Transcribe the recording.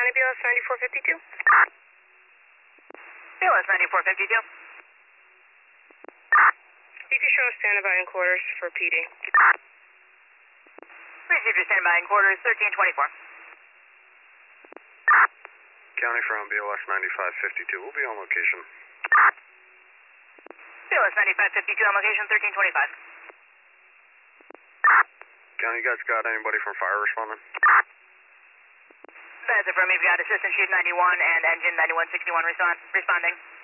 County BLS 9452. BLS 9452. You can show us standby in quarters for PD. Received your standby in quarters 1324. County from BLS 9552. We'll be on location. BLS 9552 on location 1325. County, you guys got anybody from fire responding? That's affirmative. We've got assistant chief 91 and engine 9161 responding.